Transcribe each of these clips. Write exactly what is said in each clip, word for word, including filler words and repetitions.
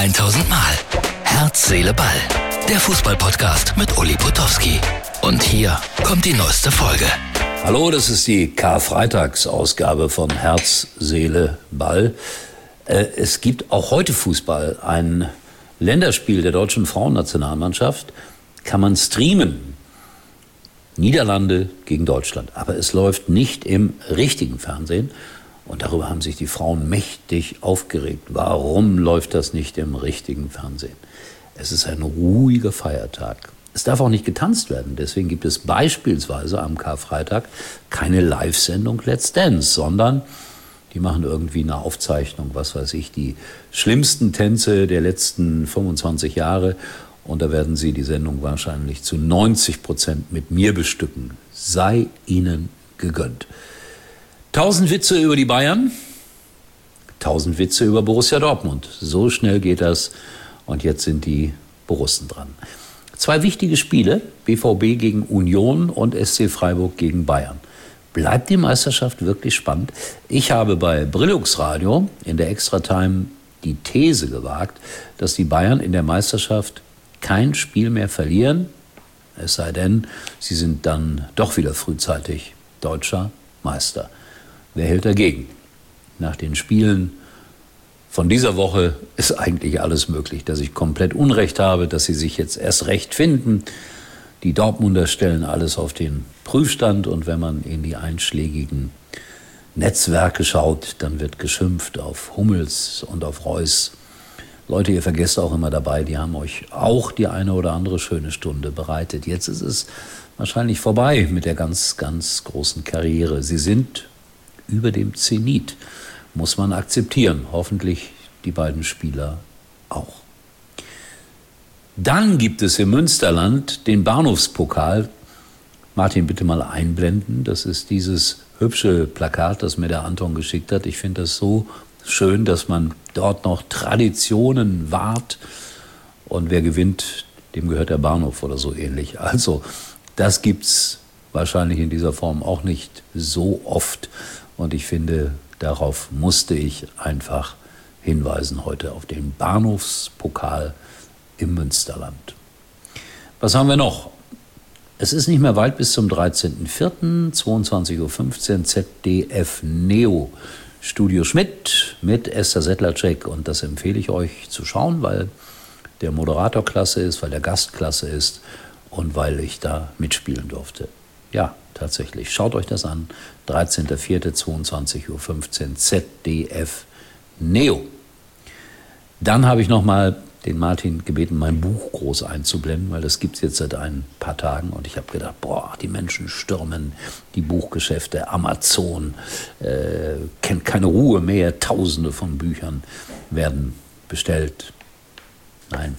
tausend Mal. Herz, Seele, Ball. Der Fußball-Podcast mit Uli Potowski. Und hier kommt die neueste Folge. Hallo, das ist die Karfreitagsausgabe von Herz, Seele, Ball. Äh, es gibt auch heute Fußball. Ein Länderspiel der deutschen Frauennationalmannschaft kann man streamen. Niederlande gegen Deutschland. Aber es läuft nicht im richtigen Fernsehen. Und darüber haben sich die Frauen mächtig aufgeregt. Warum läuft das nicht im richtigen Fernsehen? Es ist ein ruhiger Feiertag. Es darf auch nicht getanzt werden. Deswegen gibt es beispielsweise am Karfreitag keine Live-Sendung Let's Dance, sondern die machen irgendwie eine Aufzeichnung, was weiß ich, die schlimmsten Tänze der letzten fünfundzwanzig Jahre. Und da werden sie die Sendung wahrscheinlich zu neunzig Prozent mit mir bestücken. Sei ihnen gegönnt. Tausend Witze über die Bayern, tausend Witze über Borussia Dortmund. So schnell geht das. Und jetzt sind die Borussen dran. Zwei wichtige Spiele, B V B gegen Union und S C Freiburg gegen Bayern. Bleibt die Meisterschaft wirklich spannend? Ich habe bei Brillux Radio in der Extra-Time die These gewagt, dass die Bayern in der Meisterschaft kein Spiel mehr verlieren, es sei denn, sie sind dann doch wieder frühzeitig deutscher Meister. Wer hält dagegen? Nach den Spielen von dieser Woche ist eigentlich alles möglich, dass ich komplett Unrecht habe, dass sie sich jetzt erst recht finden. Die Dortmunder stellen alles auf den Prüfstand und wenn man in die einschlägigen Netzwerke schaut, dann wird geschimpft auf Hummels und auf Reus. Leute, ihr vergesst auch immer dabei, die haben euch auch die eine oder andere schöne Stunde bereitet. Jetzt ist es wahrscheinlich vorbei mit der ganz, ganz großen Karriere. Sie sind über dem Zenit. Muss man akzeptieren. Hoffentlich die beiden Spieler auch. Dann gibt es im Münsterland den Bahnhofspokal. Martin, bitte mal einblenden. Das ist dieses hübsche Plakat, das mir der Anton geschickt hat. Ich finde das so schön, dass man dort noch Traditionen wahrt. Und wer gewinnt, dem gehört der Bahnhof oder so ähnlich. Also, das gibt's wahrscheinlich in dieser Form auch nicht so oft. Und ich finde, darauf musste ich einfach hinweisen heute auf den Bahnhofspokal im Münsterland. Was haben wir noch? Es ist nicht mehr weit bis zum dreizehnten vierten zweiundzwanzig Uhr fünfzehn, Z D F Neo, Studio Schmidt mit Esther Sedlacek. Und das empfehle ich euch zu schauen, weil der Moderator klasse ist, weil der Gast klasse ist und weil ich da mitspielen durfte. Ja, tatsächlich. Schaut euch das an. dreizehnten vierten zweiundzwanzig Uhr fünfzehn, Z D F Neo. Dann habe ich nochmal den Martin gebeten, mein Buch groß einzublenden, weil das gibt es jetzt seit ein paar Tagen. Und ich habe gedacht, boah, die Menschen stürmen die Buchgeschäfte, Amazon, äh, kennt keine Ruhe mehr. Tausende von Büchern werden bestellt. Nein,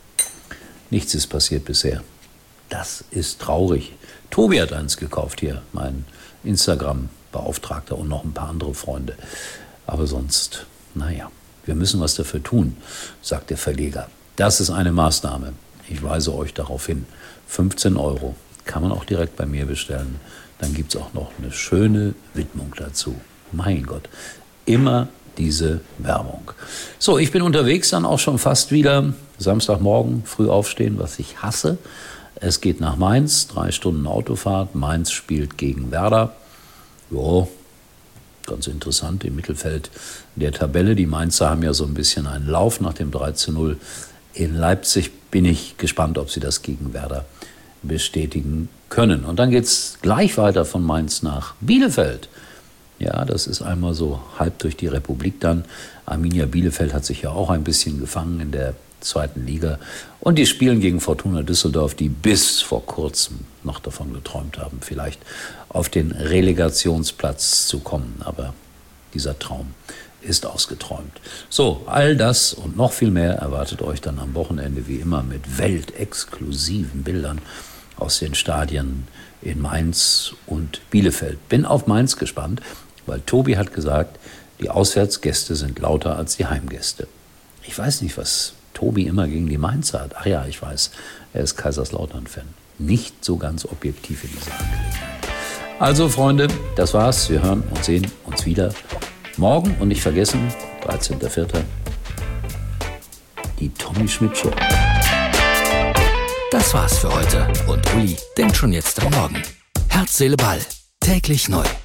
nichts ist passiert bisher. Das ist traurig. Tobi hat eins gekauft hier, mein Instagram-Beauftragter und noch ein paar andere Freunde. Aber sonst, naja, wir müssen was dafür tun, sagt der Verleger. Das ist eine Maßnahme. Ich weise euch darauf hin. fünfzehn Euro kann man auch direkt bei mir bestellen. Dann gibt es auch noch eine schöne Widmung dazu. Mein Gott, immer diese Werbung. So, ich bin unterwegs dann auch schon fast wieder. Samstagmorgen früh aufstehen, was ich hasse. Es geht nach Mainz, drei Stunden Autofahrt. Mainz spielt gegen Werder. Jo, ganz interessant im Mittelfeld der Tabelle. Die Mainzer haben ja so ein bisschen einen Lauf nach dem drei zu null. In Leipzig bin ich gespannt, ob sie das gegen Werder bestätigen können. Und dann geht es gleich weiter von Mainz nach Bielefeld. Ja, das ist einmal so halb durch die Republik dann. Arminia Bielefeld hat sich ja auch ein bisschen gefangen in der zweiten Liga. Und die spielen gegen Fortuna Düsseldorf, die bis vor kurzem noch davon geträumt haben, vielleicht auf den Relegationsplatz zu kommen. Aber dieser Traum ist ausgeträumt. So, all das und noch viel mehr erwartet euch dann am Wochenende wie immer mit weltexklusiven Bildern aus den Stadien in Mainz und Bielefeld. Bin auf Mainz gespannt, weil Tobi hat gesagt, die Auswärtsgäste sind lauter als die Heimgäste. Ich weiß nicht, was Tobi immer gegen die Mainzer hat. Ach ja, ich weiß, er ist Kaiserslautern-Fan. Nicht so ganz objektiv in dieser Angelegenheit. Also Freunde, das war's. Wir hören und sehen uns wieder morgen. Und nicht vergessen, dreizehnten vierten Die Tommy Schmidt Show. Das war's für heute und Uli denkt schon jetzt am Morgen. Herz, Seele, Ball. Täglich neu.